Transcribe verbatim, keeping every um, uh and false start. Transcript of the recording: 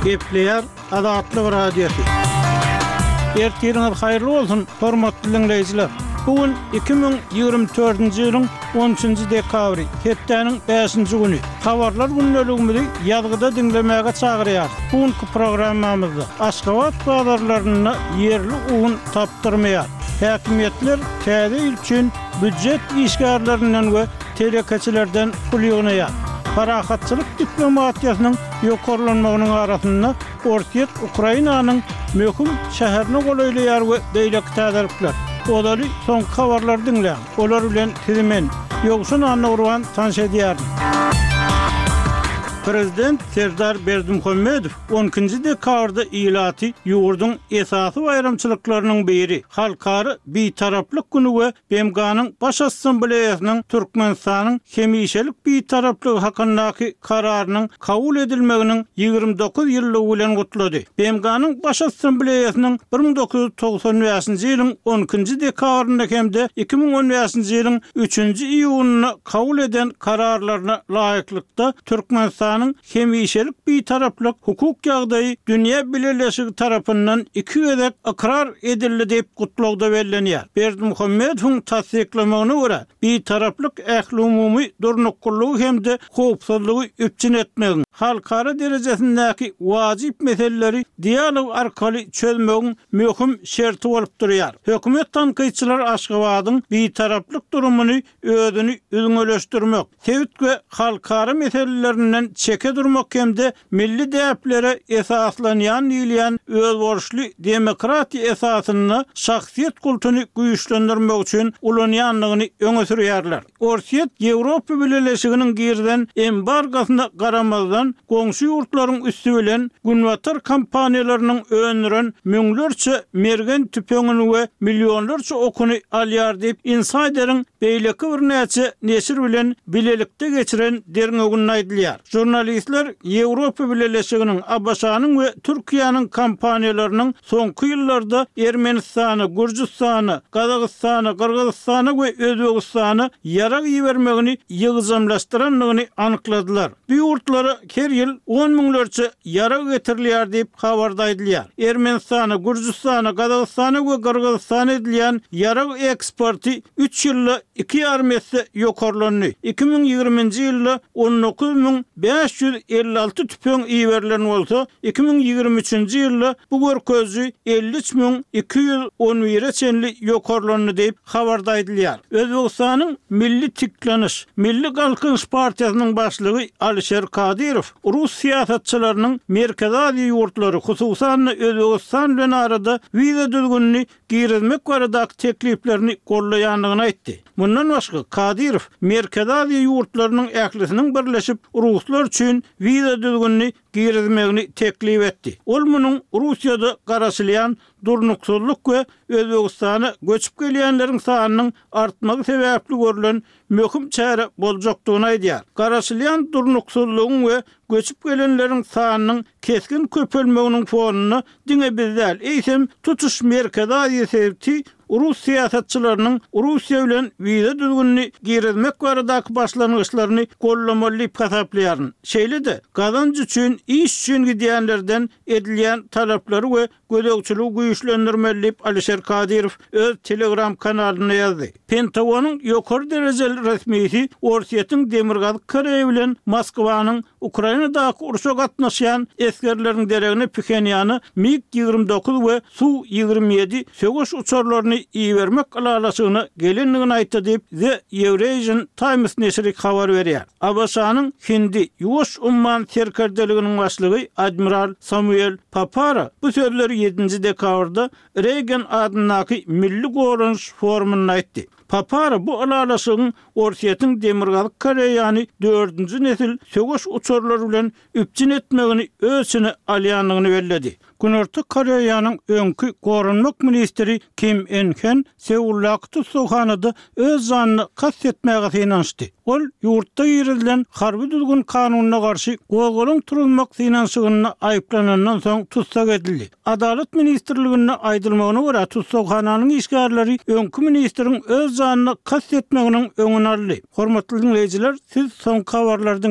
Gepleyer Adatlyk Radiosu. Ertiriniz hayırlı olsun, hormatly dinleyijiler. Bugün iki ming ýygrimi dördünji ýylyň on üçünji dekabry, hepdeniň beşinji güni. Habarlar günneligimizi ýazgyda dinlemäge çagyrýar. Bugünkü programmamyzda Aşgabat bazarlaryna ýerli un tapdyrmaýar. Häkimetler täze il üçin büdjet işgärlerinden we telekeçilerden pul ýygnaýar. Parahatçılık diplomatiýasynyň ýokarlanmagynyň arasynda Ortiýet Ukrainanyň möhüm şäherine golaýlaýar we beýleki täzelikler. Olary soňky habarlar dinleýär. Olar bilen tizimen ýogşun anna urwan tanış edýär. Prezident Serdar Berdimuhammedow on ikinji dekabrda ilaty ýurdun esasy bayramçylyklarynyň biri halkary bitaraplyk güni we B M G'nyň baş assambleýasynyň Türkmenistanyň hemişelik bitaraplygy hakyndaky kararynyň kabul edilmeginiň ýygrimi dokuz ýyllygy bilen gutlady. B M G'nyň baş assambleýasynyň bir ming dokuz ýuz togsan beşinji ýylyň on ikinji dekabrynda hemde iki ming on beşinji ýylyň üçünji iýunyna kabul eden kararlaryna laýyklykda Türkmenistan hemişelik bir taraplyk hukuk ýagdaýy dünýä birleşigi tarapyndan iki gezek ikrar edildi diýip gutlagda bellenýär. Berdimuhammedowyň tasdiklamagyna görä, bir taraplyk ähli umumy durnuklugy hemde howpsuzlygy üpçün etmegi halkara derejesindäki wajyp meseleleri dialog arkaly çözmegiň möhüm şerti bolup durýar. Hökümet tanqyçylar Aşgabatyň bir taraplyk durumuny özüni üňeleşdirmek, tewit we halkara meselelerinden çeke durmak hemde milli däplere esaslanýan ýylýan öz borçly demokratiýa esasyny şahsiýet kultuny güýçlendirmek üçin ulanýanlygyny öňe sürýärler. Ortiýet Ýewropa Birleşiginiň girden embargosyna garamazdan goňşy ýurtlaryň üstü bilen günwatar kampaniýalarynyň önüren müňlerçe mergen tüpeňini we millionlarça okuny alýar diýip insiderň beýleki bir näçe neşir bilen bilelikde geçiren derňegini aýdylýar. Jurnalistler Ýewropa Birleşiginiň Abaşanyň we Türkiýanyň kampaniýalarynyň soňky ýyllarda Ermenistany, Gürjistany, Gazagystany, Kyrgyzstany we Özbegistany ýarag ýermegini ýygyzamlaşdyranlygyny anykladylar. Bu ýurtlara her ýyl on miňlerçe ýarag getirilýär diýip habarda aýdylýar. Ermenistany, Gürjistany, Gazagystany we Kyrgyzstany edilýän ýarag eksporty üç ýylda iki ýarym esse ýokarlandy. iki ming ýygrimiňji ýylda on dokuz ming beş ýüz elli alty tüpeň iýerlen bolsa, iki ming ýygrimi üçünji ýylda bu görkezji elli üç ming iki ýüz on bir çenli ýokarlandy diýip habarda aýdylýar. Özbegistanyň Milli Tiklaniş, Milli Galkynyş partiýasynyň başlygy Alisher Kadyrow Rus siýasatçylarynyň Merkezi Aziýa ýurtlary, hususan Özbegistan bilen arada wiza düzgünini girizmek baradaky tekliplerini gollaýanlygyny aýtdy. Mundan başga Kadyrow Merkezi Aziýa ýurtlarynyň ählisiniň birleşip Ruslar üçin wiza düzgünini girizmegini teklip etdi. Ol munyň Russiýada garaşylýan durnuksuzlyk we Özbegistana göçüp gelýänleriň sanynyň artmagy sebäpli görülen möhüm çäre boljakdygyny aýdýar. Garaşylýan durnuksuzlygyň we göçüp gelenleriň sanynyň keskin köpelmeginiň fonuny diňe bizler eýsem tutuş Merkezi Aziýa sebäpli Rus siýasatçylarynyň Russiýa bilen wiza düzgünini girizmek baradaky başlangyçlaryny gollamaly diýip hasaplaýar. Şeýle-de gazanç üçin, iş üçin gidýänlerden edilýän talaplary we gödekçiligi güýçlendirmeli diýip Alisher Kadyrow öz Telegram kanalyna ýazdy. Pentagonyň ýokary derejeli resmiýeti Ortiýetiň Demirgaz Kareýi bilen Moskwanyň Ukrainadaky uruşa gatnaşýan eskerleriň deregine Pxenyany MiG ýygrimi dokuz we Su ýygrimi ýedi söwüş uçarlaryny iýermek alalasygyny gelenligini aýtdy diýip The Eurasian Times neşri habar berýär. Abaşanyň Hindi ýuwaş umman serkerdeliginiň başlygy Admiral Samuel Papara bu sözleri ýedinji dekabrda Reagan adynaky Milli Gorunç forumuna aýtdy. Papara bu alalasygyň Ortiýetiň Demirgaz Kareýany dördünji nesil söwüş uçarlary bilen üpçün etmegini özüne alýanlygyny belledi. Günorta Koreýanyň öňkü gorunmak ministri Kim En-hen Seullak tutsuhanada öz zanyny kastetmäge inançdy. Ol ýurtda ýerilen harby düzgün kanunyna garşy gogolun turulmak finansygyny aýplanandan soň tutsak edildi. Adalet ministrligine aýdylmagyna görä tutsahanyň işgärleri öňkü ministriň öz zanyny kastetmeginiň öňüne aldy. Hormatly dinleýijiler, siz soňky habarlardan